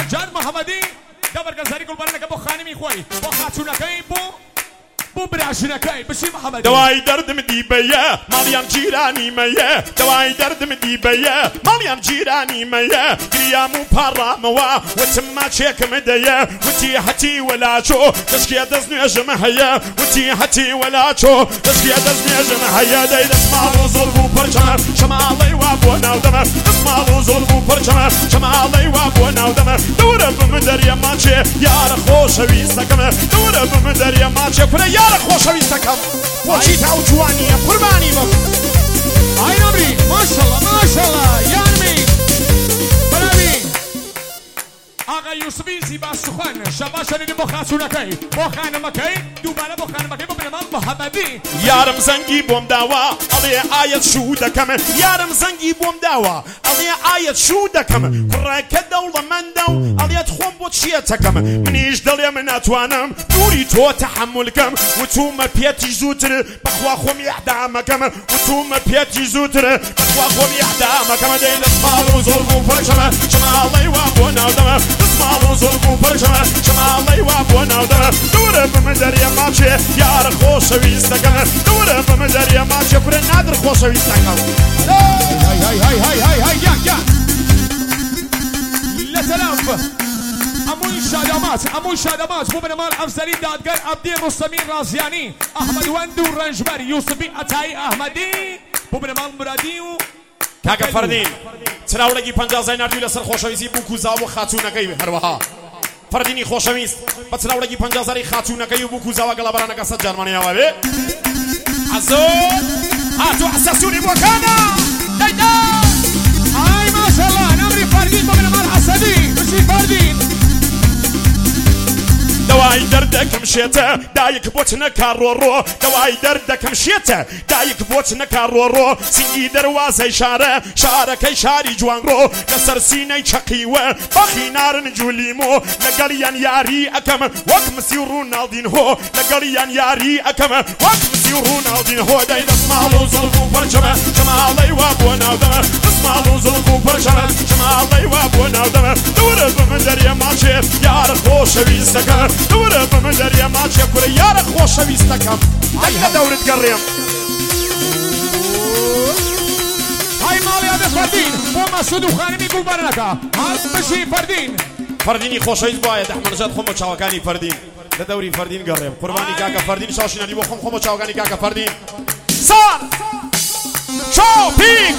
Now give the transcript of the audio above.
جان محەممەدی دەبەرگەزاری گوڵبەرەکە بۆ خانمی خۆی بۆ خاچوونەکەی بۆ براشنەکەی بچی محەممەدی دوای دەردم دیبەیە ماڵیان جیرانی مەیە دوای دەردم دیبەیە ماڵیان جیرانی مەیە گریام و پاڕامەوە وتم ماچێکم دەیە وتی هەتی وەلاچۆ دەستکێ دەست نوێژم هەیە وتی هەتی وەلاچۆ دەستکێ دەست نوێژم هەیە دەی دەستماڵ و زۆر بوو پەرچەمە شەماڵەی وا بۆ ناودەمە دەستماڵ و زۆر بوو پەرچەمە شەماڵەی وا بۆ ناودەمە دەورە بم دەریە ماچێ یارە خۆشەویستەکەمە دەورە بم دەریە ماچێ کورە یارە خۆشەویستەکەم بۆچی تا و جوانیە قوربانی بم ئای نەبری ماشەڵڵا ماشەڵڵا یانمی بەراوی ئاغا یوسفی زیبا سوخان شەبا شەریدی بۆ خاچوونەکەی بۆ خانمەکەی دووبارە بۆ خانمەکەی بۆ بنەماڵ محەممەدی یارم زەنگی بۆم داوە ئەڵێ ئاەت شوو دەکەم یارم زەنگی بۆم داوە ئەڵێ ئاەت شوو دەکەم کوڕەکە دەوڵەمەندە و ئەڵێت خۆم بۆ چیەتەکەم منیش دەڵێ من ناتوانم دووری تۆ تەحەمولکەم وتومە پێتی زووتر بەخوا خۆم ئیعدامەکەم وتومە پێتی زووتر بەخوا خۆم ئیعدامەکەم دەی دەستماڵ و زۆر بوو پەرچەمە شەماڵەی وا بۆ ناودەمە دەستماڵ و زۆر بوو پەرچەمە شەماڵەی وا بۆ ناودەمە دەورە بم دەریە ماچێ یارە خۆشەویستەکەم دەورە بم دەریە ماچێ کورە نادر خۆشەویستەکەم هاي يا لا سلام امون شادمات بو بنمال افزلی دادگر عبدی رستمی رازیانی احمد وند و رنجبر یوسفی عطایی احمدی بو بنمال مرادی و کاکە فەردین چراوڵێکی 50 نردووی لەسەر خۆشەویستی بوو کوزا و خاچوونەکەی هەروەها فەردینی خۆشەویست بە چراوڵێکی 50 خاچوونەکەی و بوو کوزاوە گەڵەبەرانەکە 100 جارمانیاوە بێ عەزۆ هاتو حسەسوونی بۆکانە دەیدا ئای ماشەڵڵا نەمری فەردین بۆ بنەمال عەسەدی بچی فەردین دوای دەردەکەم شێتە دایک بۆچنە کارڕۆڕۆ دوای دەردەکەم شێتە دایک بۆچنە کارڕۆڕۆ سینگی دەواازەی شارەکەی شاری جوانڕۆ لەسەر سینەی چەقیوە بەخی نارن جولیمۆ لەگەڵیان یاری ئەەکەم وەک مسی و ڕووناڵدین هۆ لەگەڵیان یاری ئەەکەم وەک مسی و ڕووناڵدین هۆ دەی دەستماڵ و زڵ و پەرچەمە شەماڵەی وا بۆ ناودەمە دەستماڵ و زڵ و پەرچەمە شەماڵەی وا بۆ ناودەمە دەورە بم دەریە ماچێ یارە خۆشەویستەکە دەورە بم دەریە ماچێ کورە یارە خۆشەویستەکەم ئەی لە دەورت گەڕێم های ماڵی ئەبێ فەردین بۆ مەسعود و خانمی گوڵبەرەکە هەڵ بشی فەردین فەردینی خۆشەویست بایە دەحمەنژاد خۆم بۆ چاوەکانی فەردین لە دەوری فەردین گەڕێم قوربانی کاکە فەردین شاشینەلی بۆ خۆم بۆ چاوەکانی کاکە فەردین سار شۆپیک